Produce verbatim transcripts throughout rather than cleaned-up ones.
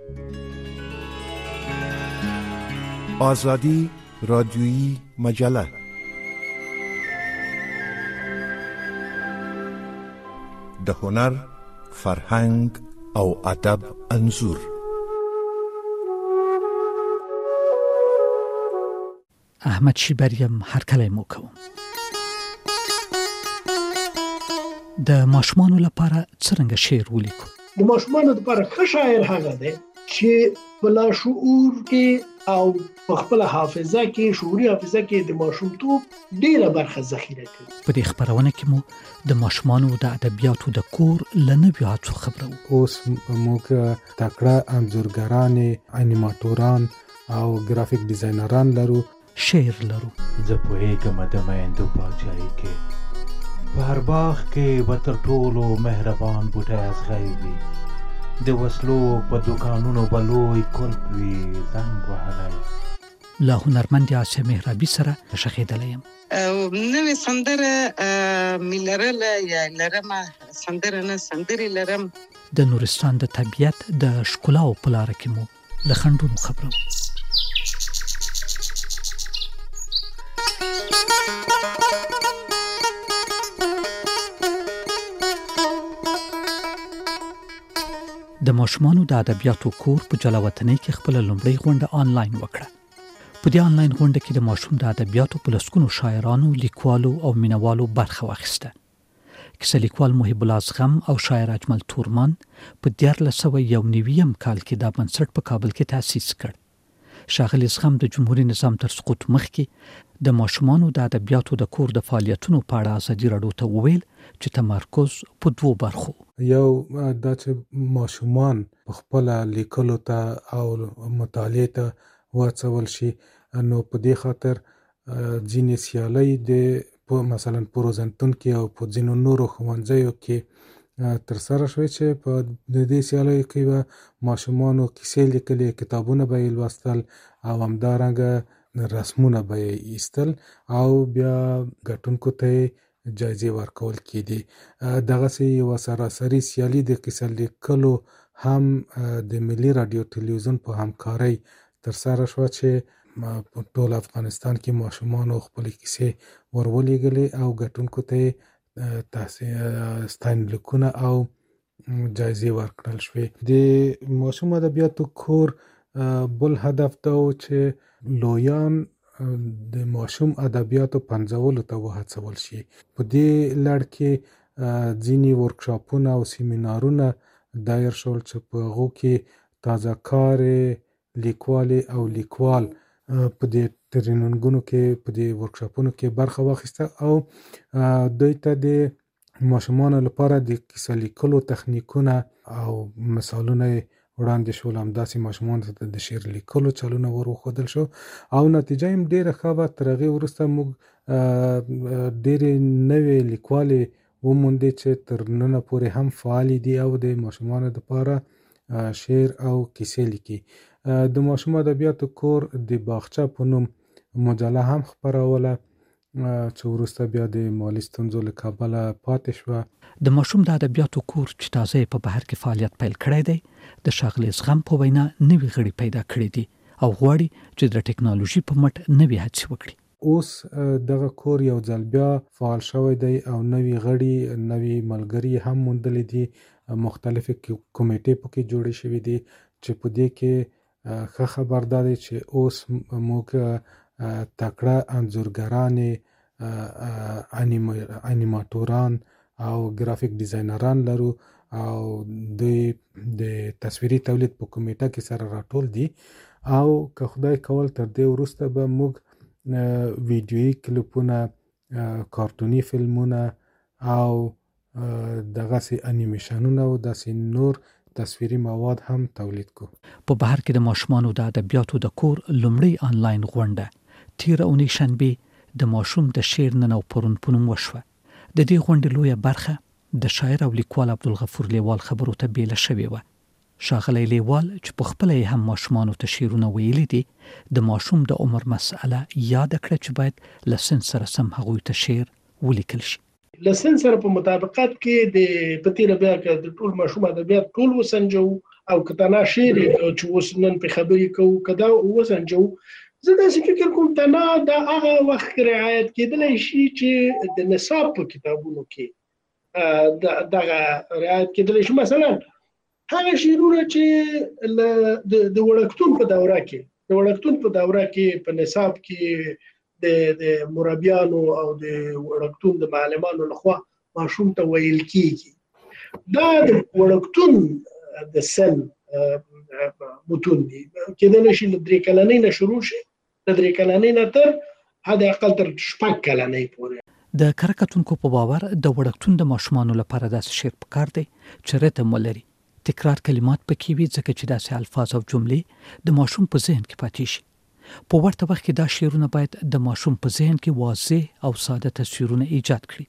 آزادی رادیویی مجله. د هنر، فرهنګ او ادب انځور. احمد شیبریم هرکلی مو کوم. د ماشومانو لپاره څرنګه شعر ولیکو؟ د ماشومانو لپاره ښه شاعر هغه دی چې په لاشعور کې او په خپل حافظه کې، شعوري حافظه کې د ماشومتوب ډیره برخه ذخیره کړي. په دې خبرونه کې مو د ماشومانو د ادبیاتو د کور له نویو هڅو خبرو. اوس موږ تکړه انځورګران، انیماتوران او ګرافیک ډیزاینران لرو. شعر لرو. زه پوهېږم د میندو پاچاهۍ کې په هر باغ کې به تر ټولو مهربان بوټی ازغی وي، د وسلو په دوکانونو به لوی کلب وي زنګ وهلی. له هنرمند آسیا مهرابي سره شخېدلی یم. نوې سندره مې لرله یا لرمه، سندره نه سندرې لرم. د نورستان د طبیعت د ښکلاو په لاره کې مو له خنډونو خبرو. د ماشومانو د ادبیاتو کور په جلاوطنۍ کې خپل لومړی غونډه آنلاین وکړه. په دې آنلاین غونډه کې د ماشوم د ادبیاتو په لسګونو شاعرانو، لیکوالو او مینوالو برخه واخیسته. کیسه لیکوال محب الله زغم او شاعر اجمل تورمان په دیارلس سوه یو نویم کال کې دا بنسټ په کابل کې تأسیس کړ. ښاغلي زغم د جمهوري نظام تر سقوط مخکې د ماشومانو د ادبیاتو د کور د فعالیتونو په اړه ازادي راډیو ته وویل چې تمرکز په دوو برخو. یو دا چې ماشومان په خپل لیکلو ته او مطالعې ته واچول شي، نو په دې خاطر ځینې سیالۍ د مثلا په روزنتون کې او په ځینو نورو ښوونځیو کې ترسره شوې چې په دې سیالیو کې به ماشومانو کیسې لیکلې، کتابونه به یې لوستل او همدارنګه رسمونه به یې ایستل او بیا ګټونکو ته جایزې ورکول کېدې. دغسې یوه سراسري سیالي د کیسه لیکلو هم د ملي راډیو تلویزیون په همکارۍ ترسره شوه چې په ټول افغانستان کې ماشومانو خپلې کیسې ورولېږلې او ګټونکو ته ستاینلیکونه او جایزې ورکړل شوې. د ماشوم ادبیاتو کور بل هدف دا و چې لویان د ماشوم ادبیاتو پنځولو ته وهڅول شي. په دې لړ کې ځینې ورکشاپونه او سیمینارونه دایر شول چې په هغو کې تازه کارې لیکوالې او لیکوال په دې ټریننګونو کې، په دې ورکشاپونو کې برخه واخیسته او دوی ته د ماشومانو لپاره د کیسه لیکلو تخنیکونه او مثالونه وړاندې شول. همداسې ماشومانو ته د شعر لیکلو چلونه ور وښودل شو او نتیجه یې ډېره ښه وه. تر هغې وروسته موږ ډېرې نوې لیکوالې وموندې چې تر ننه پورې هم فعالې دي او د ماشومانو دپاره شعر او کیسې لیکي. د ماشوم ادبیاتو کور د باغچه په نوم مجله هم خپروله چې وروسته بیا د مالي ستونزو له کبله پاتې شوه. د ماشوم د ادبیاتو کور چې تازه په بهر کې فعالیت پیل کړی دی، د ښاغلي زغم په وینا نوي غړي پیدا کړي دي او غواړي چې د ټکنالوژي په مټ نوي هڅې وکړي. اوس دغه کور یو ځل بیا فعال شوی دی او نوي غړي، نوي ملګري هم موندلي دي. مختلفې کمیټې پکې جوړې شوې دي چې په دې کې ښه خبر دا دی چې اوس موږ تکړه انځورګرانې، انیماتوران او ګرافیک ډیزاینران لرو او دوی د تصویري تولید په کمیټه کې سره راټول دي او که خدای کول تر دې وروسته به موږ ویډیویي کلیپونه، کارتوني فلمونه او دغسې انیمیشنونه او داسې نور تصویري مواد هم تولید کو. په بهر کې د ماشومانو د ادبیاتو د کور لومړی آنلاین غونډه تیره اونۍ شنبې د ماشوم د شعر نن او پرون په نوم وشوه. د دې غونډې لویه برخه د شاعر او لیکوال عبدالغفور لیوال خبرو ته بیله شوې وه. ښاغلی لیوال چې په خپله یې هم ماشومانو ته شعرونه ویلي دي، د ماشوم د عمر مسئله یاده کړه چې باید له سن سره سم هغوی ته شعر ولیکل شي. له سن سره په مطابقت کې د په تیره بیا کې د ټول ماشوم ادبیات ټول وسنجو او کتنا شعر چې اوس نن په خبرې کوو کدا وسنجو زه داسې فکر کوم تنا دا هغه وخت رعایت کېدلی شي چې د نصاب په کتابونو کې دغه رعایت کېدلی شي. مثلا هغه شعرونه چې د وړکتون په دوره کې د وړکتون په دوره کې په نصاب کې د د مربیانو او د وړکتون د معلمانو لخوا ماشوم ته ویل کېږي. دا د وړکتون د سن متون دي کېدلی شي له درې کلنۍ نه شروع شي د درې کلنۍ نه تر حد اقل تر شپږ کلنۍ پورې. د کره کتونکو په باور د وړکتون د ماشومانو لپاره داسې شعر پکار دی چې ریتم ولري، تکرار کلمات پکې وي ځکه چې داسې الفاظ او جملې د ماشوم په ذهن کې پاتې شي. په ورته وخت کې دا شعرونه باید د ماشوم په ذهن کې واضح او ساده تصویرونه ایجاد کړي.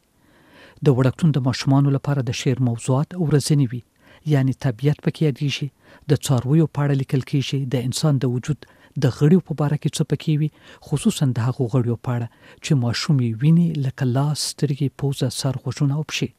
د وړکتون د ماشومانو لپاره د شعر موضوعات ورځنی وي، یعنی طبیعت پکې یادېږي، د څارویو په اړه لیکل کېږي، د انسان د وجود د غړیو په اړه کې څه پکې وي، خصوصا د هغو غړیو په اړه چې ماشوم یې ویني لکه لاس، سترګې، پوزه، سر، غوږونه او پښې.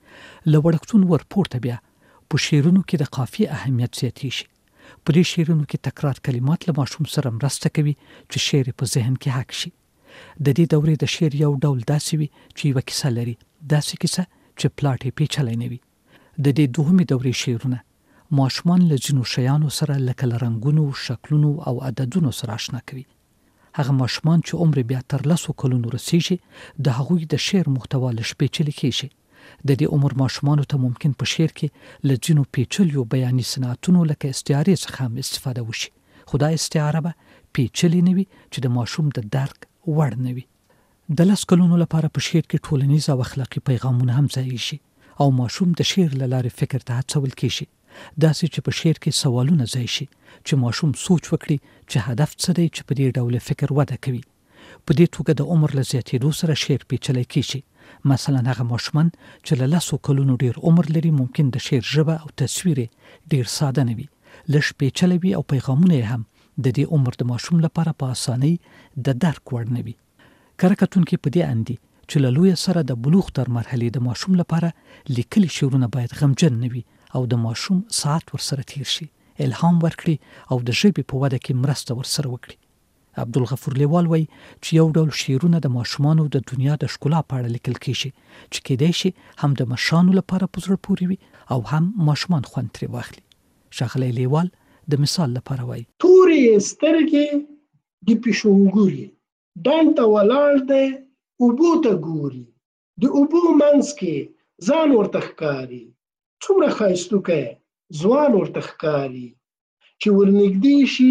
له وړکتون ورپورته بیا په شعرونو کې د قافیې اهمیت زیاتېږي. په دې شعرونو کې تکرار کلمات له ماشوم سره مرسته کوي چې شعر په ذهن کې حک شي. د دې دورې د شعر یو ډول داسې وي چې یوه کیسه لري، داسې کیسه چې پلاټ یې پیچلی نه وي. د دې دوهمې دورې شعرونه ماشومان له ځینو شیانو سره لکه له رنګونو، شکلونو او عددونو سره آشنا کوي. هغه ماشومان چې عمر بیا تر لسو کلونو رسیږي د هغوی د شعر محتوا لږ پیچلی کېږي. د دې عمر ماشومانو ته ممکن په شعر کې له ځینو پیچلیو بیاني صنعتونو لکه استعارې څخه هم استفاده وشي، خو دا استعاره به پیچلې نه وي چې د ماشوم د درک وړ نه وي. د لس کلونو لپاره په شعر کې ټولنیز او اخلاقي پیغامونه هم ځای شي او ماشوم د شعر له لارې فکر ته هڅول کېږي. داسې چې په شعر کې سوالونه ځای شي چې ماشوم سوچ وکړي چې هدف څه دی چې په دې ډول فکر وده کوي. په دې توګه د عمر له زیاتېدو سره شعر پیچلی کېږي. مثلا هغه ماشومان چې له لسو کلونو ډیر عمر لري ممکن د شعر ژبه او تصویر ډیر ساده نه وي، لږ پیچلی وي او پیغامونه هم د دې عمر د ماشوم لپاره په اسانۍ د درک وړ نه وي. کره کتونکي په دې اندي چې له لوی سره د بلوغ تر مرحلې د ماشوم لپاره لیکلي شعرونه باید غمجن نه وي او د ماشوم ساعت ورسره تیر شي، الهام ورکړي او د ژبې په وده کې مرسته ورسره وکړي. عبدالغفور لیوال وایي چې یو ډول شعرونه د ماشومانو د دنیا د ښکلا په اړه لیکل کېږي چې کېدای شي هم د مشرانو لپاره په زړه پورې وي او هم ماشومان خوند ترې واخلي. ښاغلی لیوال د مثال لپاره وایي تورې سترګې د پیشونګوري ډنډ ته ولاړ دی اوبو ته ګوري، د اوبو منځ کې ځان ورته ښکاري، څومره ښایستوکی ځوان ورته ښکاري، چې ورنږدې شي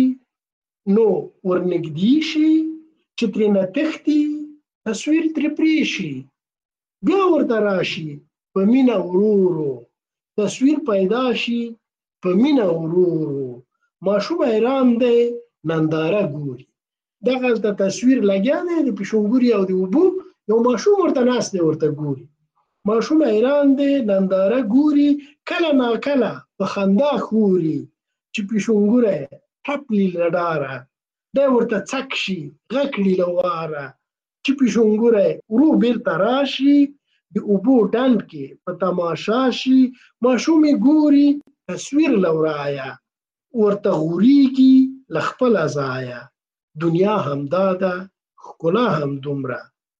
نو ورنږدې شي، چې ترېنه تښتي تصویر ترې پرې شي، بیا ورته راشي په مینه ورو ورو، تصویر پیدا شي په مینه ورو ورو، ماشوم حیران دی ننداره ګوري. دغلته تصویر لګیا دی د پیشونګوري او د اوبو، یو ماشوم ورته ناست دی ورته ګوري، ماشوم حیران دی ننداره ګوري، کله ناکله په خندا خوري چې پیشونګوری ټپلی له ډاره، دی ورته څک شي غږ کړي له واره، چې پیشونګوری ورو بیرته راشي د اوبو ډنډ کې په تماشا شي، ماشوم یې ګوري تصویر له ورایه، ورته غوریږي له خپله ځایه، دنیا همدا ده ښکلا هم دومره،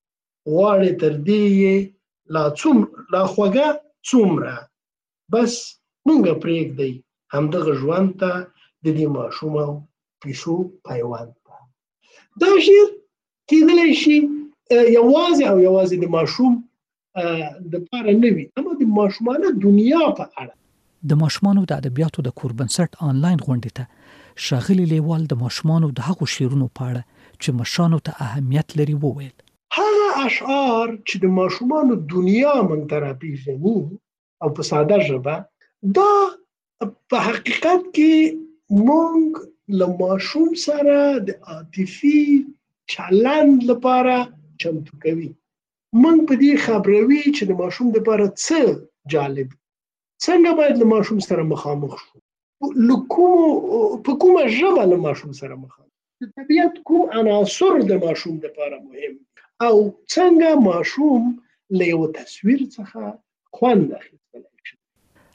غواړې تر دې یې لا څومره لا خوږه څومره، بس مونږه پرېږدئ همدغه ژوند ته د دې ماشوم او پیشو پیوند ته. دا شعر کېدلی شي یوازې او یوازې د ماشوم دپاره نه وي، اما د ماشومانه دنیا په اړه. د ماشومانو د ادبیاتو د کور بنسټ آنلاین غونډې ته ښاغلي لیوال د ماشومانو د هغو شعرونو په اړه چې مشرانو ته اهمیت لري وویل. هغه اشعار چې د ماشومانو دنیا موږ ته راپېژني او په ساده ژبه، دا په حقیقت کې موږ له ماشوم سره د عاطفي چلند لپاره چمتو کوي. موږ په دې خبروي چې د ماشوم لپاره څه جالب، څنګه باید له ماشوم سره مخامخ شو، په کومه ژبه له ماشوم سره مخامخ، د طبیعت کوم عناصر د ماشوم لپاره مهم او څنګه ماشوم له یو تصویر څخه خوند اخیستلی شي.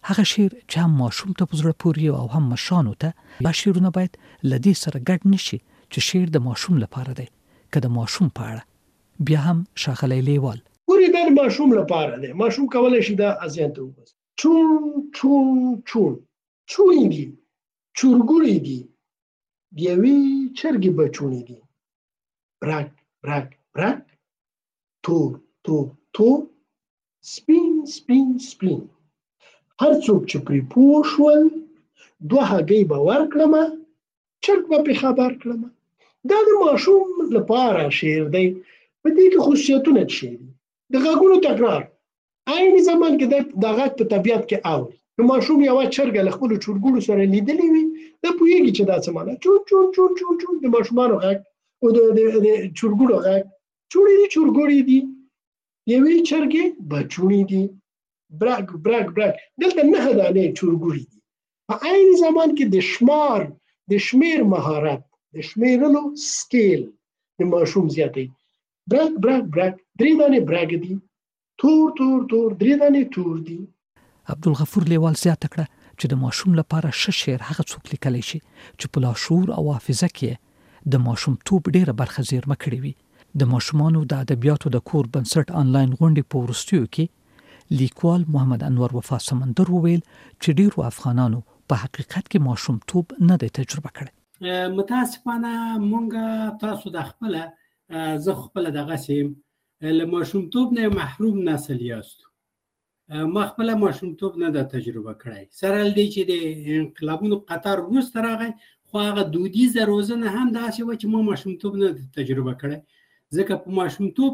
هغه شعر چې هم ماشوم ته په زړه پورې او هم مشانو ته. دا شعرونه باید له دې سره ګډ نشي چې شعر د ماشوم لپاره دی که د ماشوم په اړه. بیا هم ښاغلی لیوال ورې دا ماشوم لپاره دی. ماشوم کولی شي دا اذهان ته وباسي. چون چون چون چونې دي، چورګوړي دي، د یوې چرګې بچوڼې دي. برک برک برک، تور تور تور، سپین سپین سپین. هر څوک چې پرې پوه شول دوه هګۍ به ورکړمه، چرګ به پرې خبر کړمه. دا د ماشوم لپاره شعر دی. په دې کې خصوصیتونه څه دي؟ د غږونو تکرار. عین زمان کې د غږ په طبیعت کې اوري. نو ماشوم یوه چرګه له خپلو چورګوړو سره لیدلې وي، دا پوهېږي چې دا څه معنی. چون چون چون چون چون د ماشومانو غږ او د چورګوړو غږ. چوڼې دي، چورګوړي دي، یوې چرګې بچوڼې دي. برک برک برک، دلته نهه دانې چورګوړي دي. په عین زمان کې د شمار د شمیر مهارت، د شمیرلو سکیل د ماشوم زیاتوي. برک برک برک، درې دانې برک دي. تور تور تور، درې دانې تور دي. عبدالغفور لیوال زیاته کړه چې د ماشوم لپاره ښه شعر هغه څوک لیکلی شي چې په لاشعور او حافظه کې د ماشومتوب ډېره برخه زیرمه کړې وي. د ماشومانو د ادبیاتو د کور بنسټ آنلاین غونډې په وروستیو کې لیکوال محمد انور وفا سمندر وویل چې ډېرو افغانانو په حقیقت کې ماشومتوب نه دی تجربه کړی. متاسفانه مونږ تاسو د خپله زه خپله دغسې له ماشومتوب نه محروم نسل یاستو. ما خپله ماشومتوب نه ده تجربه کړی. سره له دې چې د انقلابونو قطار وروسته راغی، خو هغه دودیزه روزنه هم داسې وه چې ما ماشومتوب نه ده تجربه کړی. ځکه په ماشومتوب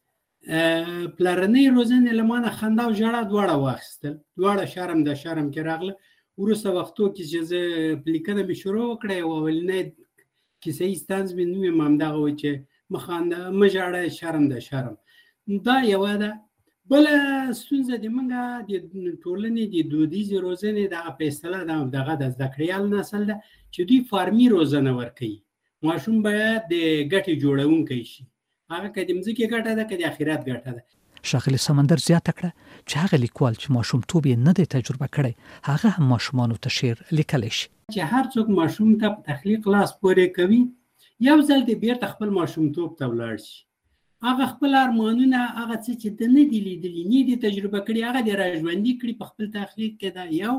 کې پلرنۍ روزنې له ما نه خندا او ژړا دواړه واخیستل. دواړه شرم د شرم کې راغله. وروسته وختو کې چې زه لیکنه مې شروع وکړه، یو اولنی کیسه یي طنز مې نوم یې همدغه و چې مه خانده، مه ژاړه، شرم د شرم. دا یوه ده. بله ستونزه د موږ د ټولنې د دودیزې روزنې دغه په اصطلاح دغه د زده کړیال نسل ده چې دوی فارمي روزنه ورکوي. ماشوم باید د ګټې جوړونکی شي. هغه که د مځکې ګټه ده که د آخرت ګټه ده. ښاغلي سمندر زیاته کړه چې هغه لیکوال چې ماشومتوب یې نه دی تجربه کړی، هغه هم ماشومانو ته شعر لیکلی شي. چې هر څوک ماشوم ته په تخلیق لاس پورې کوي، یو ځل دې بیرته خپل ماشومتوب ته ولاړ شي. هغه خپل ارمانونه، هغه څه چې د نه دي لیدلي، نه دي تجربه کړي، هغه دې راژوندي کړي په خپل تخلیق کې. دا یو.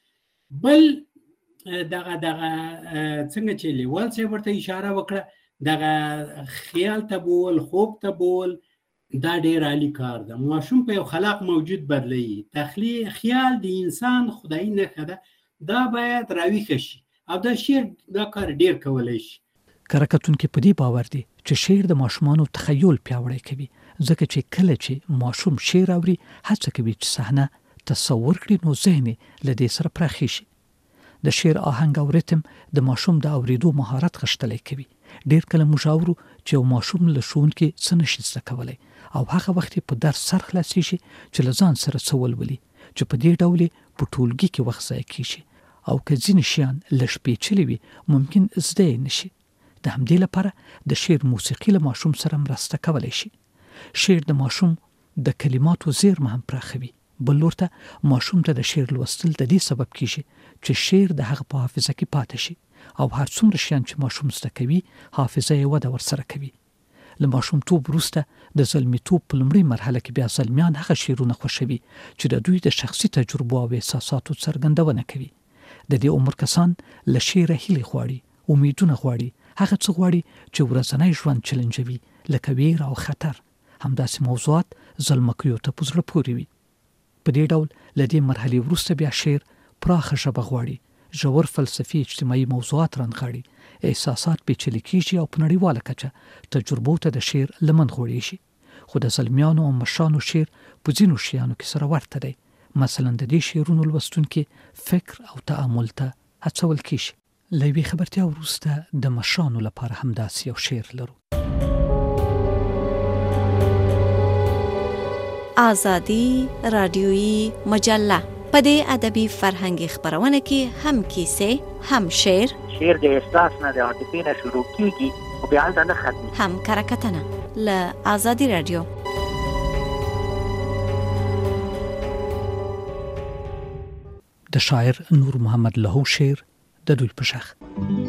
بل دغه دغه څنګه چې لیوال صاحب ورته اشاره وکړه، دغه خیال ته بول، خوب ته بول، دا ډېر عالي کار ده. ماشوم په یو خلاق موجود بدلوي. تخلیق خیال د انسان خدایي نښه ده. دا باید راویښه شي او دا شعر دا کار ډېر کولی شي. کره کتونکي په دې باور دي چې شعر د ماشومانو تخیل پیاوړی کوي، ځکه چې کله چې ماشوم شعر اوري هڅه کوي چې صحنه تصور کړي، نو ذهن له دې سره پراخي شي. د شعر آهنګ او ریتم د ماشوم د اوریدو مهارت غښتلی کوي. ډېر کله موږ اورو چې یو ماشوم له ښوونکي څه نشي زده کولی او هغه وخت په درس سر خلاصېږي چې له ځان سره څه ولولي، چې په دې ډول په ټولګي کې وخت ضایع کېږي او که ځینې شیان لږ پیچلي وي ممکن زده یې نشي. د همدې لپاره د شعر موسیقي له ماشوم سره مرسته کولی شي. شعر د ماشوم د کلماتو زیرمه هم پراخوي. بل لور ته ماشوم ته د شعر لوستل د دې سبب کېږي چې شعر د هغه په حافظه کې پاتې شي او هر څومره شیان چې ماشوم زده کوي حافظه یې وده ورسره کوي. له ماشومتوب وروسته د زلمیتوب په لومړۍ مرحله کې بیا زلمیان هغه شعرونه خوښوي چې د دوی د شخصي تجربو او احساساتو څرګندونه کوي. د دې عمر کسان له شعره هیلې غواړي، امیدونه غواړي، هغه څه غواړي چې ورځنی ژوند چلنجوي، لکه ویر او خطر. همداسې موضوعات زلمکیو ته په زړه پورې وي. په دې ډول له دې مرحلې وروسته بیا شعر پراخه ژبه غواړي، ژور فلسفي اجتماعي موضوعات رانغاړي، احساسات پیچلي کېږي او په نړیواله کچه تجربو ته د شعر لمن غوړېږي. خو د زلمیانو او مشرانو شعر په ځینو شیانو کې سره ورته دی. مثلا د دې شعرونو لوستونکي فکر او تأمل ته هڅول کېږي. له یوې خبرتیا وروسته د مشرانو لپاره همداسې یو شعر لرو. آزادی رادیویی مجله په دې ادبي فرهنګي خبرونه کې هم کیسې، هم شعر. شعر د احساس نه د عاطفې نه شروع کیږي او بیا هلته نه ختمي. هم کره کتنه له آزادي رادیو. د شاعر نور محمد لهو شعر د دوی په شخ.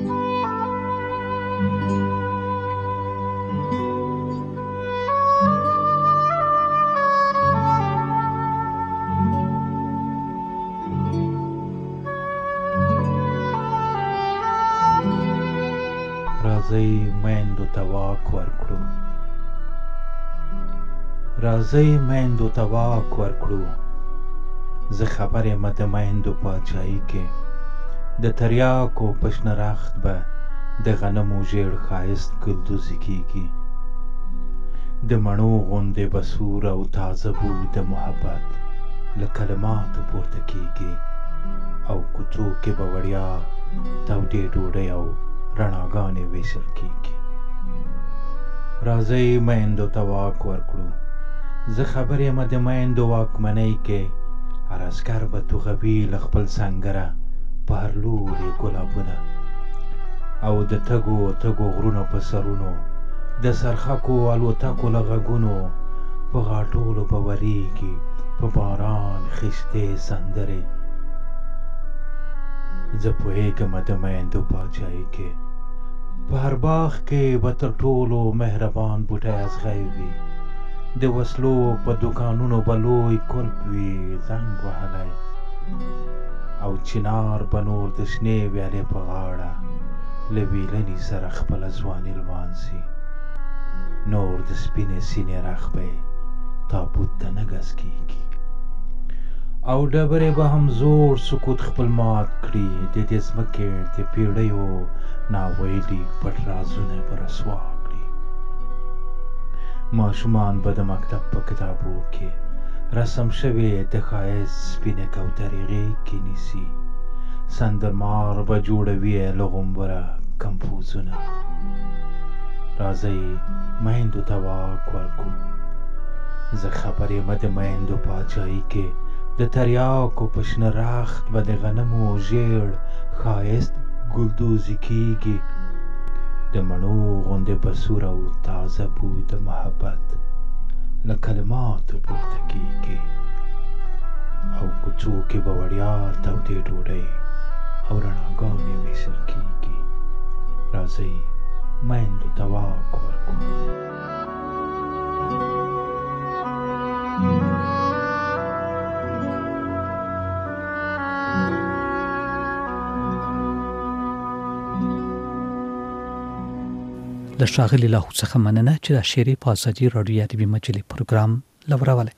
راځئ میندو ته واک ورکړو، راځئ میندو ته واک ورکړو. زه خبر یم د میندو پاچاهي کې، د تریاکو په شنه رخت به د غنمو ژیړ ښایست ګلدوزي کېږي. د مڼو غوندې به سور او تازه بوی د محبت له کلماتو پورته کېږي، او کوڅو کې به وړیا تودې ډوډۍ او رڼاګانې ویشل کېږي. راځئ میندو ته واک ورکړو. زه خبر یم د میندو واکمنۍ کې، هر عسکر به توغوي له خپل سنګره په هر لوري ګلابونه، او د تږو تږو غرونو په سرونو د سرخکو الوتکو له غږونو په غاټولو به ورېږي په باران خیشتې سندرې. زه پوهېږم د میندو پاچاهي کې، په هر باغ کې به تر ټولو مهربان بوټی ازغی وي، د وسلو په دوکانونو به لوی کلب وي زنګ وهلی، او چنار به نور د شنې ویالې په غاړه له ویلنې سره خپله ځواني لمانځي. نور د سپینې سینې رخ به یې تابوت ته نه ګز کېږي، او ډبرې به هم زوړ سکوت خپل مات کړي. د دې ځمکې د پیړیو ناویلي پټ رازونه به رسوا کړي. ماشومان به د مکتب په کتابو کې رسم شوې د ښایست سپینې کوترې غېږ کې نیسي. سندرمار به جوړوي له غومبره کمپوزونه. راځئ میندو ته واک ورکړو. زه خبر یم د میندو پاچاهي کې، د تریاکو په شنه رخت به د غنمو ژیړ ښایست ګلدوزي کېږي. د مڼو غوندې به سور او تازه بوی د محبت له کلماتو پورته کېږي، او کوڅو کې به وړیا تودې ډوډۍ او رڼاګانې ویشل کېږي. راځئ میندو ته واک ورکړو. د ښاغلي لاهو څخه مننه چې د شعري په ازادي راډیو ادبي مجلې پروګرام لورولی.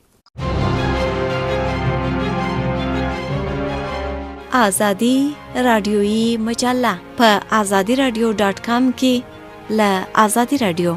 آزادي راډیويي مجله په آزادي راډیو ډاټ کام کې ل آزادي راډیو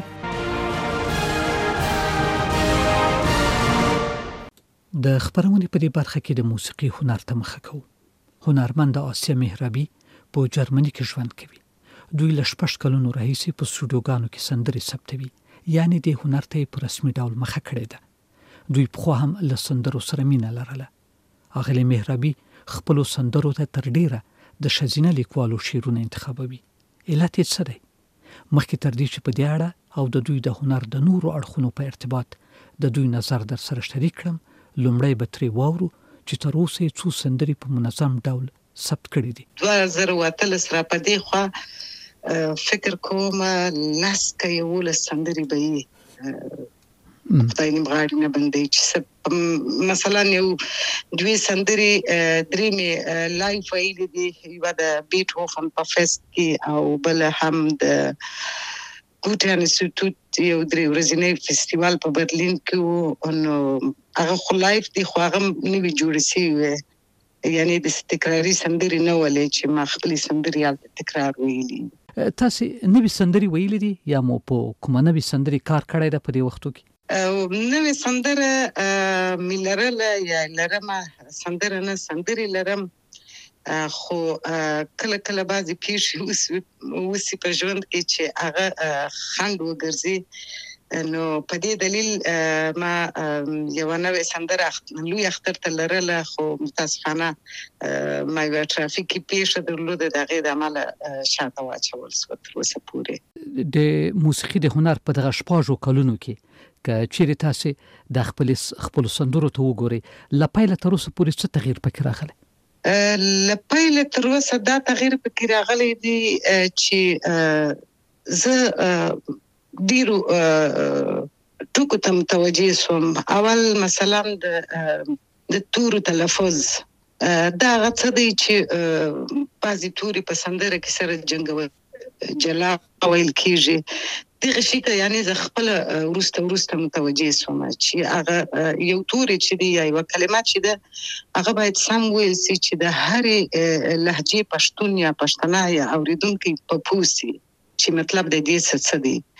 د خبرونې په دې برخه کې د موسیقي هنر ته مخه کوو. هنرمند آسیا مهربي په جرمني کې ژوند کوي. دوی له شپږ کلونو راهیسې په سټوډیوګانو کې سندرې ثبتوي، یعنې د هنر ته په رسمي ډول مخه کړې ده. دوی پخوا هم له سندرو سره مینه لرله. اغلې مهربي خپلو سندرو ته تر ډیره د ښځینه لیکوالو شعرونه انتخابوي. علت یې څه دی؟ مخکې تر دې چې په دې اړه او د دوی د هنر د نورو اړخونو په ارتباط د دوی نظر در سره شریک کړم، لومړی به ترې واورو چې تر اوسه یې څو سندرې په منظم ډول ثبت کړي دي. دوه زره او اتلس را په دې خوا فکر کوم لس که یولس سندرې به یې خدای نیم غاړې نه بندوي، چې مثلا یو دوې سندرې درې مې لایف ویلې دي، یوه د بیټهوفن په فیسټ کې او بله هم د ګوټه انسټیټیوټ یو درې ورځنی فستیوال په برلین کې و. نو هغه خو لایف دي، خو هغه نوي جوړې شوي وې، یعنې د تکراري سندرې نه ولې چې ما خپلې سندرې هلته تکرار ویلي. تاسې نوي سندرې ویلي دي یا مو په کومه نوي سندرې کار کړی ده په دې وختو کې؟ نوې سندره مې لرله یا لرمه، سندره نه سندرې لرم، خو کله کله بعضې پیښې وسي په ژوند کې چې هغه خنډ وګرځي. نو په دې دلیل ما یوه نوې سندره لوی اختر ته لرله، خو متاسفانه ما یوه ټرافیکي پیښه درلوده، د هغې د امله شاته واچول سوه تر اوسه پورې. د موسیقي د هنر په دغه شپږو کلونو کې که چیرې تاسې د خپلو سندرو ته وګورئ، له پیله تر اوسه پورې څه تغییر پکې راغلی؟ لپیل تر اوسه دا تغییر پکې راغلی دی چې زه ډیرو ټکو ته متوجه سوم. اول مثلا د د تورو تلفظ دا هغه څه دی چې بعضې توري په سندره کې سره جنګول جلا ویل کېږي. دغه شي ته یعنې زه خپله وروسته وروسته متوجه سوم چې هغه یو توری چې دی یا یوه کلمه چې ده هغه باید سم ویل سي چې د هرې لهجې پښتون یا پښتنه یا اورېدونکی په پوه سي چې مطلب د دې څه څه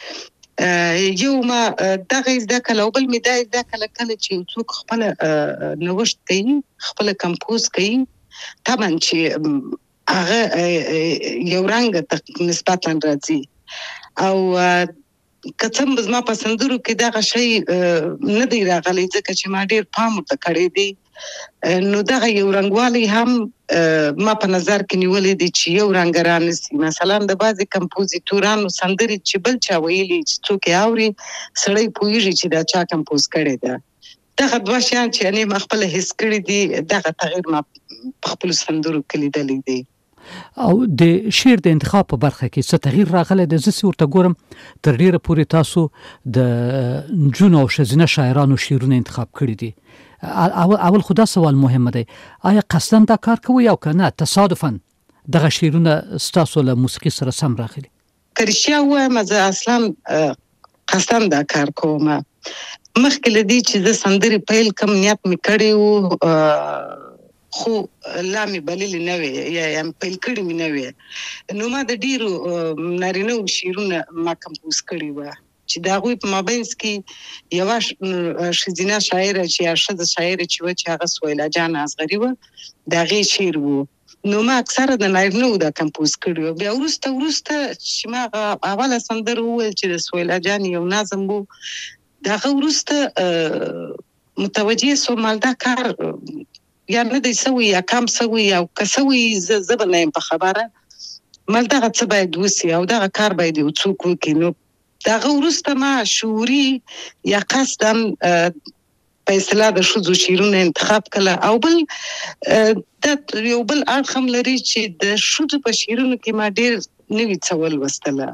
دی. یو ما دغه زده کړل او بل مې دا زده کړل کله چې یو څوک خپله نوښت کوي خپله کمپوز کوي طبعا چې هغه یو رنګ نسبتا راځي او که څه زما په سندرو کې دغه شی نه دی راغلی ځکه چې ما ډېر پام ورته کړی دی نو دغه یو رنګوالی هم ما په نظر کې نیولی دی چې یو رنګ رانیسي. مثلا د بعضې کمپوزیتورانو سندرې چې بل چا ویلي چې څوک یې اوري سړی پوهېږي چې دا چا کمپوز کړې ده. دغه دوه شیان چې یعنې ما خپله حس کړي دي دغه تغییر ما په خپلو سندرو کې لیدلی دی. او د شعر د انتخاب په برخه کې څه تغییر راغلی دی؟ زه چې ورته ګورم تر ډیره پورې تاسو د نجونو او ښځینه شاعرانو شعرونه انتخاب کړي دي. اول خو دا سوال مهمه دی، آیا قصدا دا کار کوئ او که نه تصادفا دغه شعرونه ستاسو له موسیقي سره سم راغلي؟ که رښتیا ووایم زه اصلا قصدا دا کار کوم. مخکې له دې چې زه سندرې پیل کم نیت مې کړی و خو لا مې بللې نه وې یا یم پیل کړي مې نه وې نو ما د ډېرو نارینهو شعرونه ما کمپوز کړي وه چې د هغوی په مابینځ کې یوه ښځینه شاعره چې یا ښځه شاعره چې وه چې هغه سویلا جان اصغري وه د هغې شعر و نو ما اکثره د نارینهو دا کمپوز کړي وه. بیا وروسته وروسته چې ما هغه اوله سندره وویل چې د سویلا جان یو نظم و د هغه وروسته متوجه سوم دا کار یا نه دی سوی یا کم سوی یا که سوی زه به نه یم په خبره مال دغه څه باید وسي او دغه کار باید یو څوک وکړي. نو د هغه وروسته ما شعوري یا قصدا په اصطلاح د ښځو شعرونه انتخاب کړله او بل دا یو بل اړخ هم لري چې د ښځو په شعرونو کې ما ډېر نوي څه ولوستله.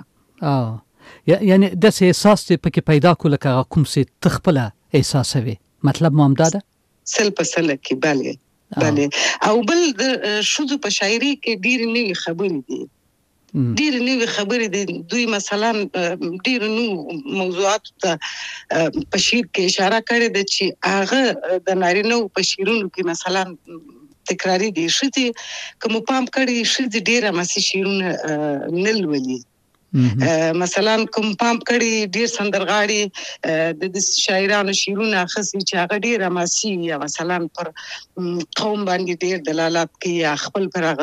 یعنې داسې احساس دې پکې پیدا کړو لکه هغه کوم څه ته خپله احساسوې، مطلب مو همدا ده؟ سل په سله کې بلې بلې. او بل د ښځو په شاعري کې ډېرې نوي خبرې دي ډېرې نوي خبرې دي. دوی مثلا ډېرو نوو موضوعاتو ته په شعر کې اشاره کړې ده چې هغه د نارینهو په شعرونو کې مثلا تکراري دي. ښځې که مو پام کړی ښځې ډېر حماسي شعرونه نه لولي. مثلا کوم پام کړي ډیر سندرغاړي د دې شاعرانو شعرونه اخسي چې هغه ډیر حماسي یا مثلا پر قوم باندې ډیر دلالت کوي یا خپل پر هغه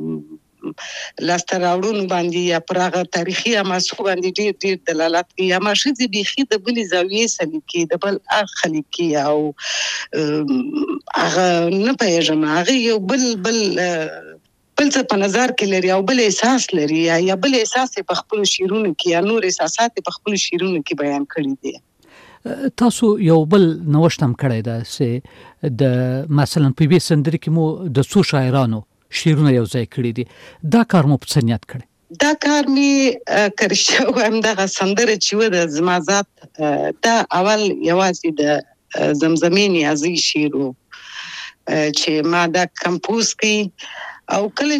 لاسته راوړنو باندې یا پر هغه تاریخي حماسو باندې ډیر ډیر دلالت کوي. یا ماشې بيخي د بلې زاویې سلیقې د بل اړخ خلیقي او هغه نه پېژنم هغه یو بل بل بل څه په نظر کې لري او بل احساس لري یا بل احساس په خپل شعرونو کې یا نور احساسات په خپل شعرونو کې بیان کړی دي. تاسو یو بل نوښت هم کړی ده چې د مثلا په یوې سندرې کې مو د څو شاعرانو شعرونه یو ځای کړي دي. دا کار مو په څه نیت کړی؟ دا کار مې که رښتیا ووایم دغه سندره چې وه د زما ذات دا اول یوازې د زمزمې نیازي شعر و چې ما دا کمپوز کړي او کله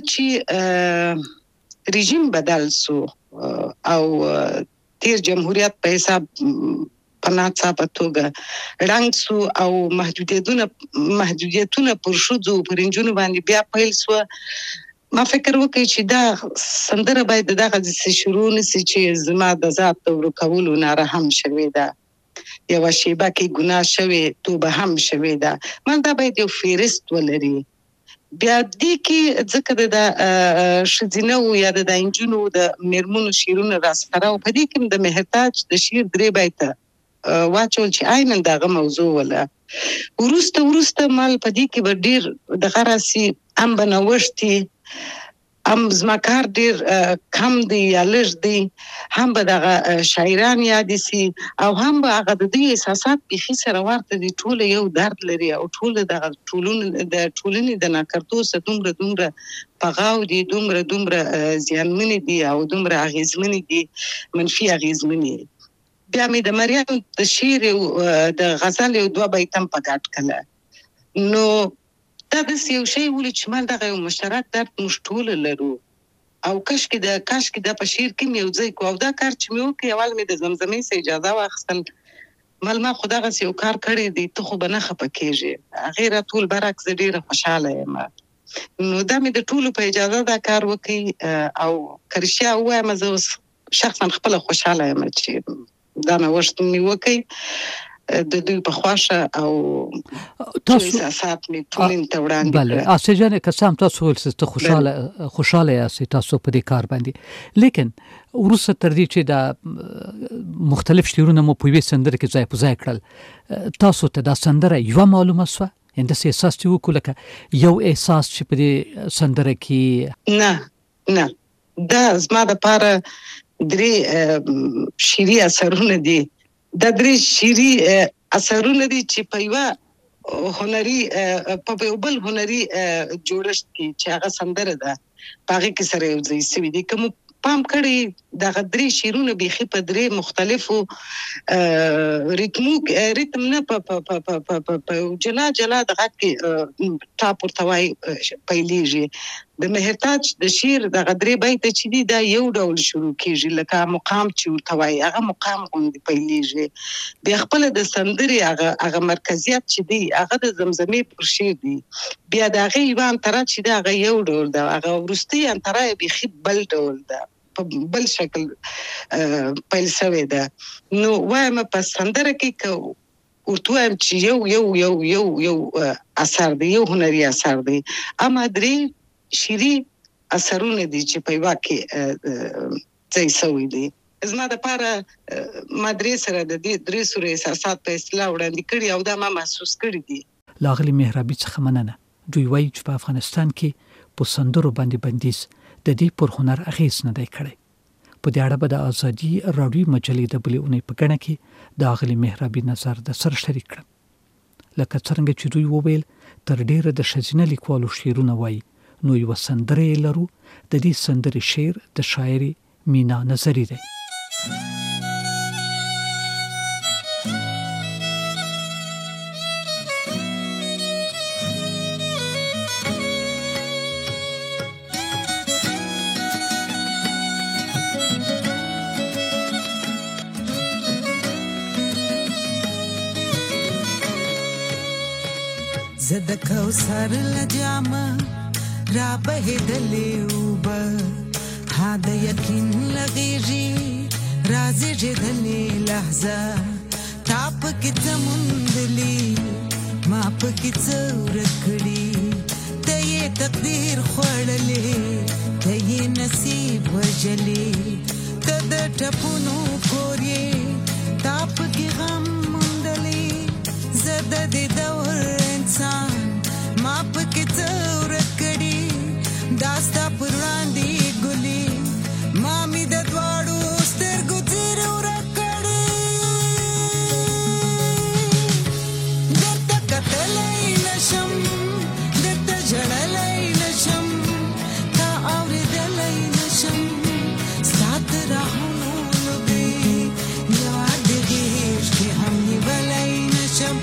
چې رژیم بدل سو او تیر جمهوریت په حساب په ناڅاپه توګه ړنګ سو او محدودیتونه محدودیتونه پر ښځو پر نجونو باندې بیا پیل سوه ما فکر وکړ چې دا سندره باید دغه داسې شروع نسي چې زما د ذات د ورکولو ناره هم شوې ده یوه شیبه کې ګناه شوې توبه هم شوې ده ما دا باید یو فهرست ولري. بیا دې کې ځکه د ښځینه یا د نجونو د میرمنو شعرونه راسره او په دې کې د مهرتاج د شعر درې بیته واچول چې عیناً دغه موضوع وله. وروسته وروسته مال په دې کې به ډېر دغه راسي هم به نوښتي هم زما کار ډیر کم دی یا لږ دی، هم به دغه شاعران یاد سي او هم به هغه د دې احساسات بیخي سره ورته دي. ټول یو درد لري او ټول دغه ټولونه د ټولنې د ناکردو څخه دومره دومره پغاو دي، دومره دومره زیانمنې دي او دومره اغیزمنې دي، منفي اغیزمنې. بیا مې د مریم د شعر د غزل یو دوه بیتم په ګډ کله، نو دا داسې یو شی ولې چې ما دغه یو مشترک درد موږ ټول لرو او کاشکې د کاشکې د په شعر کې مې یو ځای کو. او دا کار چې مې وکړ، اول مې د زمزمې څخه اجازه واخیستل، مل ما خو دغسې یو کار کړی دی، ته خو به نه خفه کېږې. هغې راټول برعکس زه ډېره خوشحاله یم. نو دا مې د ټولو په اجازه دا کار وکړي او که رښتیا ووایم زه اوس شخصا خپله خوشحاله یم چې دا نوښت مې وکړي د دوی په خواشه او تاسو احساسات مې ټولنې ته وړاندې بله آسیه جانې که څه هم تاسو ویل چې ته خوشحاله خوشحاله یاستئ تاسو په دې کار باندې، لیکن وروسته تر دې چې دا مختلف شعرونه مو په یوې سندره کې ځای په ځای کړل، تاسو ته دا سندره یوه معلومه سوه؟ همداسې احساس چې وکړو لکه یو احساس چې په دې سندره کې؟ نه نه، دا زما دپاره درې شعري اثرونه دي. دا درې شعري اثرونه دي چې په یوه هنري په یو بل هنري جوړښت کې چې هغه سندره ده په هغې کې سره یو ځای سوي دي. که مو پام کړی دغه درې شعرونه بیخي په درې مختلفو ریتمو ریتم نه په جلا جلا دغه کې ټاپ ورته وایي پیلېږي. د مهرتاج د شعر دغه درې بیته چې دي دا یو ډول شروع کېږي، لکه مقام چې ورته وایي هغه مقام غوندې پیلېږي. بیا خپله د سندرې هغه هغه مرکزیت چې دی هغه د زمزمې پر شعر دی. بیا د هغې یوه انتره چې ده هغه یو ډول ده، هغه وروستۍ انتره یې بیخي بل ډول ده، په بل شکل پیل شوې ده. نو وایم په سندره کې که ورته وایم چې یو یو یو یو یو اثر دی، یو هنري اثر دی، اما درې شعري اثرونه دي چې په یوه کې ځای شوي دي. زما دپاره ما درې سره د دې درې سوره احساسات په اصطلاح وړاندې کړي او دا ما محسوس کړي دي. لاغلي مهرابي څخه مننه. دوی وایي چې په افغانستان کې په سندرو باندې بندیز د دې پر هنر اغیز نه دی کړی. په دې اړه به د ازادي راډیو مجلې د بلې اونۍ په ګڼه کې د اغلي مهرابي نظر د سره شریک کړم. لکه څرنګه چې دوی وویل تر ډیره د ښځینه لیکوالو شعرونه وایي، نو یوه سندره یې لرو. د دې سندرې شعر د شاعرې مینا نظري دی. زد کوثر لجامه را بهدلې اوبه ها د یقین لغېږي رازېږي دلې لحظه تا پکې څه موندلي ما پکې څه ورک کړي ته یې تقدیر خوړلې ته یې نصیب وژلې ته د ټپونو کور یې تا پکې غم موندلې زه د دې دور انسان ما پکې څه ورک کړي دا ستا پر وړاندې ګلي ما مې د دواړو سترګو څیرې ورک کړي درته کتلی نشم درته ژړلی نشم تا اورېدلی نشم ستا د راهونو لوګۍ یوه د غېږ کې هم نیولی نشم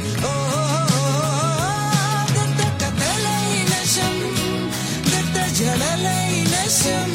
درته کتلی نشم درته ژړلی نشم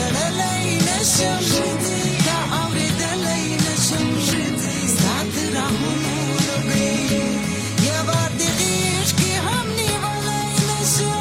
تړلای نشم دا اورېدلای نشم سات راهونو لبې یوار د غیږ کې هم نیولای نشم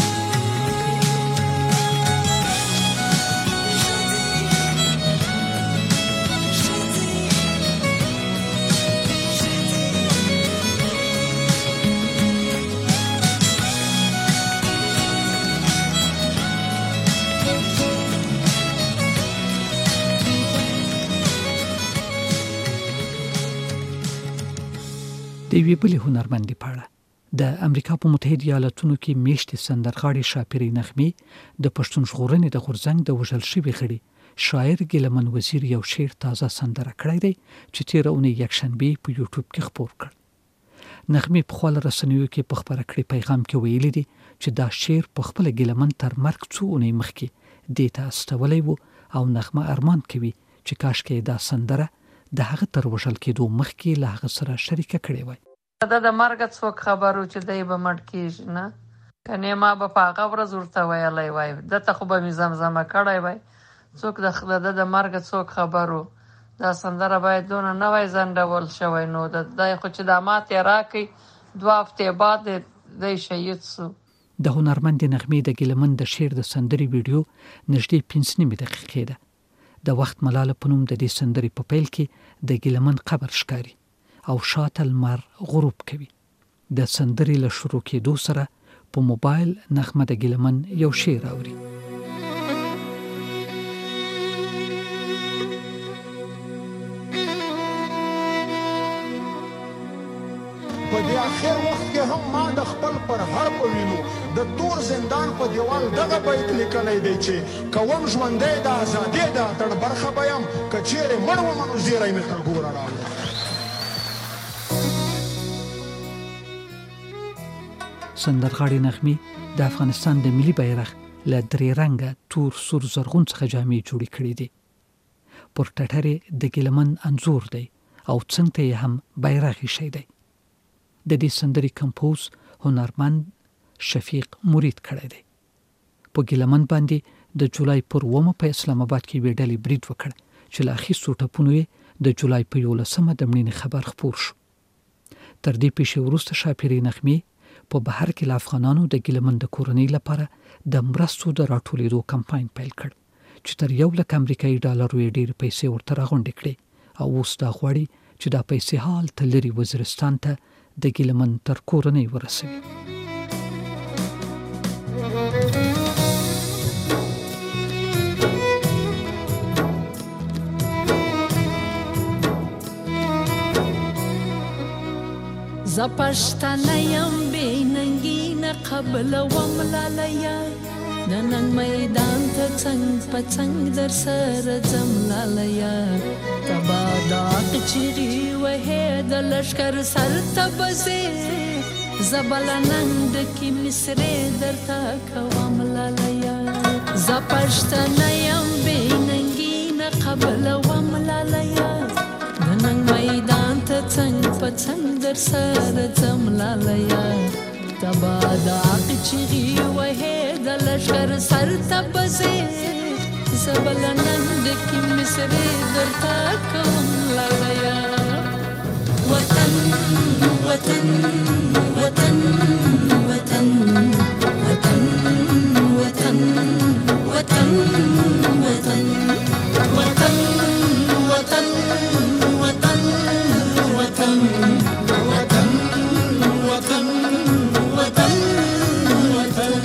د یوې بلې هنرمندې په اړه د امریکا په متحده ایالاتونو کې میشتې سندرغاړې شاپیرې نغمې د پښتون ژغورنې د غورځنګ د وژل شوي غړي شاعر ګیلمن وزیر یو شعر تازه سندره کړی دی چې تېره اونۍ یکشنبې په یوټیوب کې خپور کړ. نغمې په خپل رسنیو کې په خپره کړې پیغام کې ویلي دي چې دا شعر په خپل ګیلمن تر مرګ څو اونۍ مخکې دې ته استولی و او نغمه ارمان کوي چې کاشکې دا سندره د هغه تر وژل کېدو مخکې له هغه سره شریکه کړې وای. دا د مرګ څوک خبرو چې دی به مړ کېږي نه کنې ما به په هغه ورځ ورته ویلی وای دته خو به مې زمزمه کړی وای څوک د د مرګ څوک خبرو دا سندره باید دونه نه وای ځنډول شوی نو د دی خو چې دا ماتې راکړي دوه هفتې بعد دی شهید سو. د هنرمندې نغمې د ګیلمن د شعر د سندرې ویډیو نږدې پنځه نیمې دقیقې ده. د وخت ملاله په نوم د دې سندرې په پیل کې د ګیلمن قبر ښکاري او شاته لمر غروب کوي. د سندرې له شروع کېدو سره په موبایل نغمه د ګیلمن یو شعر اوري. په دې اخر وخت کې هم ما د خپل پر هر په وینو د تور زندان په دیوال دغه بیت لیکلی دی چې کوم ژوندی د ازادۍ د اتڼ برخه به یم که چیرې مړ ومه نو زیری مې تر ګوره راوړه. سندرغاړې نغمې د افغانستان د ملي بیرغ له درې رنګه تور سور زرغون څخه جامې جوړې کړې دي. پر ټټرې د ګیلمن انځور دی او څنګ ته یې هم بیرغ ایښی دی. د دې سندرې کمپوز هنرمند شفیق مرید کړی دی. په ګیلمن باندې د جولای پر اوومه په اسلام آباد کې یوې ډلې برید وکړ چې له اخیستو ټپونو یې د جولای په یولسمه د مړینې خبر خپور شو. تر دې پیښې وروسته شاپیرې نغمې په بهر کې له افغانانو د ګیلمن د کورنۍ لپاره د مرستو د راټولېدو کمپاین پیل کړ چې تر یو لک امریکایي ډالرو یې ډېرې پیسې ورته راغونډې کړې او اوس دا غواړي چې دا پیسې هالته لرې وزیرستان ته د ګیلمن تر کورنۍ ورسوي. زه پښتنه یم بې ننګي نه قبلوم لالیه د ننګ میدان ته څنګ په څنګ در سره ځم لالیه ته به داغ چیغې وهې د لښکر سر ته به ځې زه به له ننګ ډکې مصرې درته کوم لالیه زه پښتنه یم بې ننګي نه قبلوم لالیه د ننګ میدان ته څنګ په څنګ در سره ځم لالیه ته به داغ چیغې وهې د لښکر سر ته به ځې زه به له ننګ ډکې مصرې درته کوم لالیه وطن وطن وطن وطن وطن وطن وطن وطن وطن وطن وطن وطن وطن وطن وطن وطن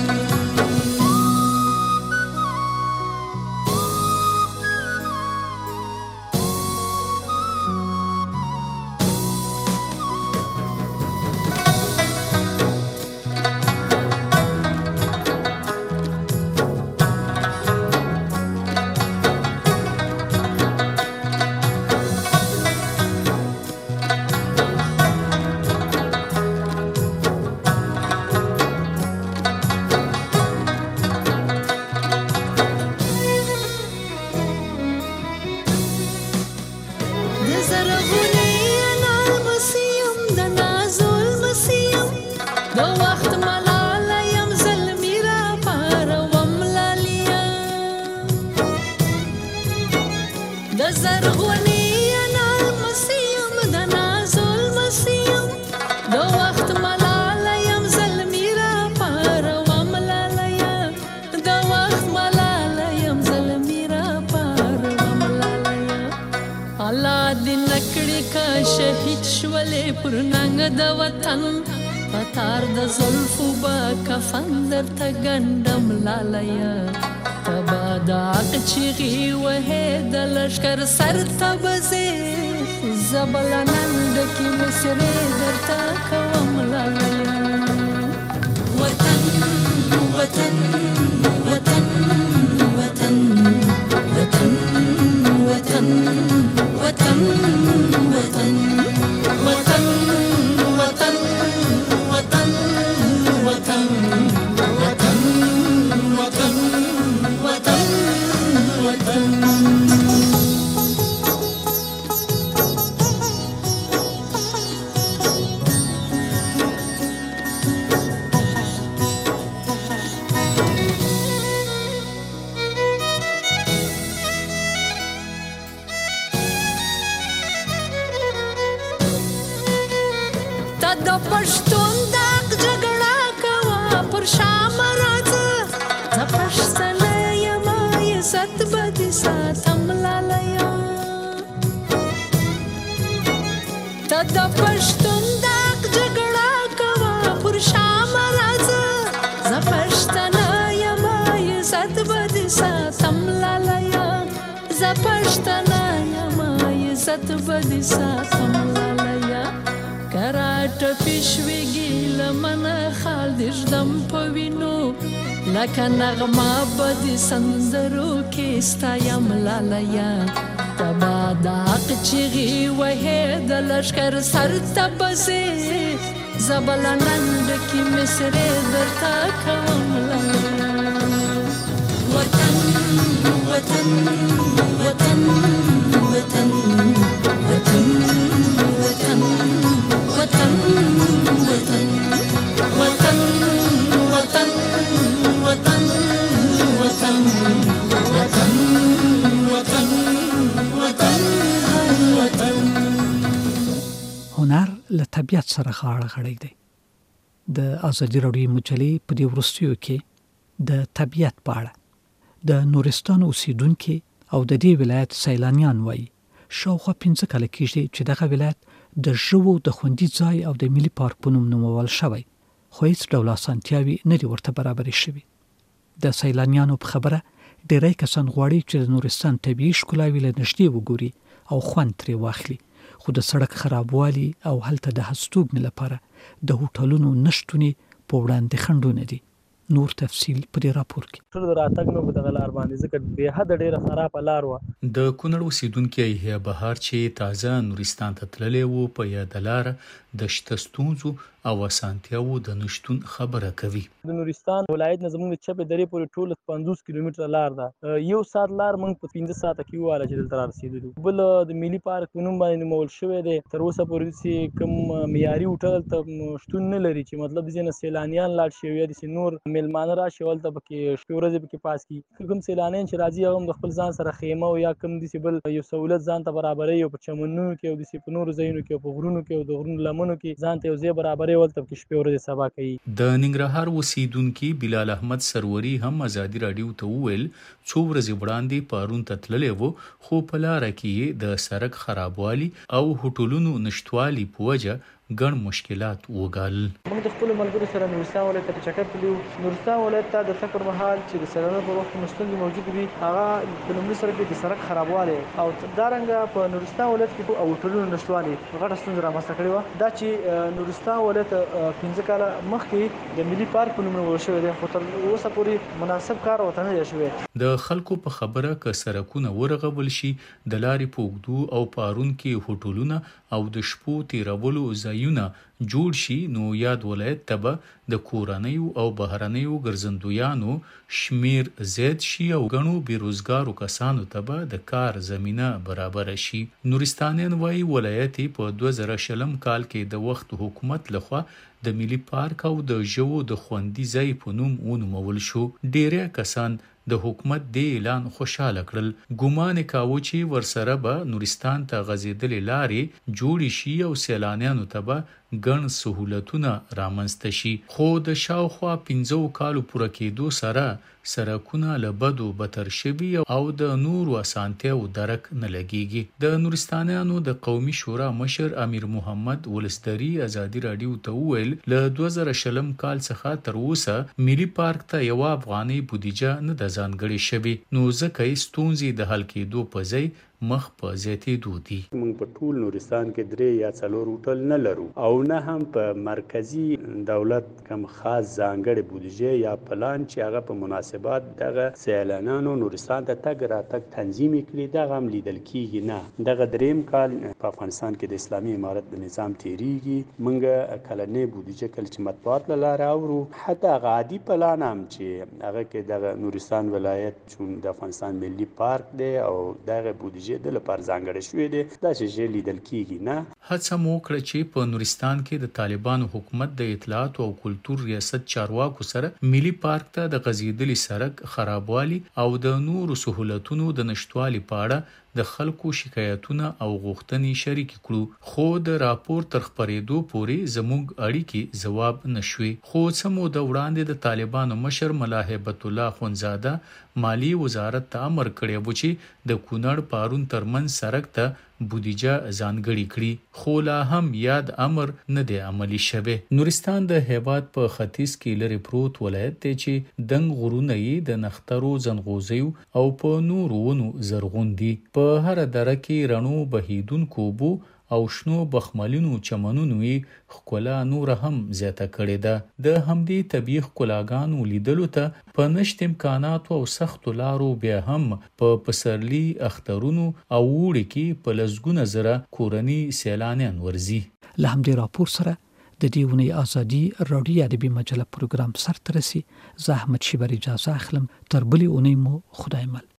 د زرغونی انال مسیم د نازل مسیم د وخت ملاله زلمی را پار و ملاله د وخت ملاله زلمی را پار و ملاله الله دې نکړي کا شهید شولې پر ننګ د وطن پتار د زلفو با کفن در تا گندم لالیا تبا دا قچیغی وحی د لشکر سر تبزی زبلنند کی مصری در تا کوم لالیا وطن وطن وطن وطن وطن وطن وطن وطن وطن وطن وطن وطن وطن وطن وطن وطن د پښتون داغ جګړه کوا پر شام راځه د پښتنه یم عزت بدي ساتم لالیا ته د پښتون داغ جګړه کوا پر شام راځه د پښتنه یم عزت بدي ساتم لالیا ز پښتنه یم عزت بدي ساتم لالیا کراټ پښویږي لمن خال دژدم پوینو لکه نغمه بد سندرو کې ستایم لالیا تبا د حق چیغي وه د لشکر سر تبسي زبلنند کې مصر درتا کوم لالیا وطن وطن وطن وطن وطن وطن وطن وطن وطن وطن وطن وطن وطن وطن وطن وطن هنر له طبیعت سره غاړه غړی دی. د ازادي راډیو مجلې په دې وروستیو کې د طبیعت په اړه د نورستان اوسیدونکو او د دې ولایت سیلانیان وایي شاوخوا پنځه کاله کېږي چې دغه ولایت د ژوو د خوندي ځای او د ملي پارک په نوم نومول شوی، خو هیڅ ډول اسانتیاوې نه دي ورته برابرې شوي. د سیلانیانو په خبره ډیری کسان غواړي چې د نورستان طبیعي ښکلاوې له نږدې وګوري او خوند ترې واخلي، خو د سړک خرابوالي او هلته د هستوګنې لپاره د هوټلونو نشتونې په وړاندې خنډونه دي. نور تفصیل په دې راپور کې. ټول راتګ نو په دغه لار باندې ځکه به حد ډیره خرابه لار و. د کونړ اوسیدونکو یې بهار چې تازه نورستان ته تللی وو په یاد لار د شته ستونزو او اسانتیاوو د نشتون خبره کوي. د نورستان ولایت نه زموږ د چپې درې پورې ټول پنځوس کیلومتره لار ده. یو ساعت لار موږ په پنځه ساعته کې واله چې دلته رسیدلو. بل د ملي پارک په نوم باندې نومول شوی دی. تر اوسه پورې چې کوم معیاري هوټل ته شتون نه لري چې مطلب د ځینې سیلانیان لاړ شي یا د نور میلمانه راشي ولته پکې شپې ورځې پکې پاس کړي. کوم سیلانیان چې راځي هغه د خپل ځان سره خیمه او یا کوم داسې بل یو سهولت ځان ته برابروي او په چمنونو کې او داسې په نورو ځایونو کې او په غرونو کې او د غرونو لمنو کې ځان ته یو ځای برابروي ولته پکې شپې ورځې سبا کوي. د ننګرهار اوسیدونکي بلال احمد سروري هم ازادي راډیو ته وویل څو ورځې وړاندې پارون ته تللی وو، خو په لاره کې د سړک خرابوالي او هوټلونو نشتوالي په وجه ګڼ مشکلات وګال. موږ د خپل ملګرو سره نورستان ولایت ته چکر تلو. نورستان ولایت ته د تګ پر مهال چې د سیلانیانو په وخت کې ستونزې موجود وي هغه په لومړي سره کې د سړک خرابوالی او دارنګه په نورستان ولایت کې په هوټلونو نشتوالي غټه ستونزه رامنځته کړې وه. دا چې نورستان ولایت پنځه کاله مخکې د ملي پارک په نوم نومول شوی دی، خو تر اوسه پورې مناسب کار ورته نه دی شوی. د خلکو په خبره که سړکونه ورغول شي د لارې په اوږدو او پارون کې هوټلونه او د شپو تیرولو ځایونه جوړ شي نو یاد ولایت ته به د کورنیو او بهرنیو ګرځندویانو شمیر زیات شي او ګڼو بیروزګارو کسانو ته به د کار زمینه برابر شي. نورستانیان وایي ولایت په دوه زره شلم کال کې د وخت حکومت لخوا د ملي پارک او د ژوو د خوندي ځای په نوم ونومول شو. ډیری کسان د حکومت د اعلان خوشاله کړل. ګومان کاوه چې ورسره به نورستان ته غځېدلې لارې جوړې شي او سیلانیانو ته به ګڼ سهولتونه رامنځته شي. خو د شاوخوا پنځو کالو پوره کېدو سره سرکونه له بدو بتر شوي او د نورو اسانتیاو درک نه لګیږي. د نورستانیانو د قومي شورا مشر امیر محمد ولسدري ازادي راډیو ته وویل له دوه زره شلم کال څخه تر اوسه ملي پارک ته یو افغاني بودیجه نه ده ځانګړې شوې، نو ځکه یې ستونزې د حل کېدو په ځای مخ په زیاتېدو دي. موږ په ټول نورستان کې درې یا څلور هوټل نه لرو او نه هم په مرکزی دولت کم خاص ځانګړې بودیجه یا پلان چې هغه په مناسبات دغه سیلانیانو نورستان ته تګ راتګ تنظیم کړي دغه هم لیدل کیږي نه. دغه دریم کال په افغانستان کې د اسلامي امارت د نظام تیریږي، موږ کلنې بودیجه کله چې مطبوعات له لارې اورو حتی هغه عادي پلان هم چې هغه کې دغه نورستان ولایت چون د افغانستان ملي پارک دی او دغه بودیجه د لپاره ځانګړې شوې ده دا چې لیدل کیږي نه. هڅه مو وکړه چې په نورستان کې د طالبانو حکومت د اطلاعات او کلتور ریاست چارواکو سره ملي پارک ته د غځېدلي سړک خرابوالي او د نورو سهولتونو د نشټوالي په اړه د خلکو شکایتونه او غوښتنې شریک کړو، خو د راپور تر خپرېدو پورې زموږ اړیکې ځواب نشوي. خو څه موده وړاندې د طالبانو مشر ملا هیبت الله خونزاده مالی وزارت ته امر کړی و چې د کونړ پارون ترمنځ سړک ته بودیجه ځانګړې کړي، خو لا هم یاد امر نه دی عملي شوی. نورستان د هیواد په ختیځ کې لرې پروت ولایت دی چې دنګ غرونه یې د نخترو ځنغوزیو او په نورو ونو زرغون دي. په هر دره کې رڼو بهیدونکو اوبو او شنو بخملینو چمنونو یې ښکلا نور هم زیاته کړې ده. د همدې طبیعي ښکلاګانو لیدلو ته په نشت امکاناتو او سختو لارو بیا هم په پسرلي اخترونو او اوړي کې په لسګونه زره کورني سیلانیان ورځي. له همدې راپور سره د دې اونۍ ازادي راډیو ادبي مجله پروګرام سرته رسي. زه احمد شیبر اجازه اخلم. تر بلې اونۍ مو خدای مل.